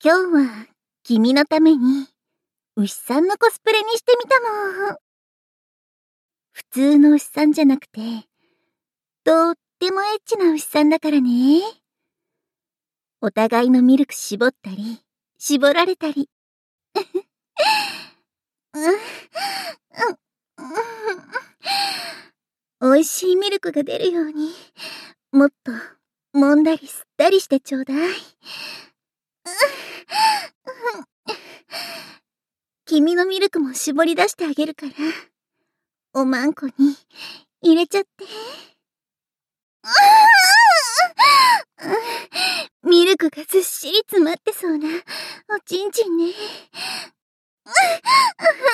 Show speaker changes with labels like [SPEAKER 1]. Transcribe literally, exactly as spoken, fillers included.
[SPEAKER 1] 今日は君のために牛さんのコスプレにしてみたの。普通の牛さんじゃなくて、とってもエッチな牛さんだからね。お互いのミルク絞ったり、絞られたり。おいしいミルクが出るように、もっと揉んだり吸ったりしてちょうだい。君のミルクも絞り出してあげるから、おまんこに入れちゃって。ミルクがずっしり詰まってそうなおちんちんね。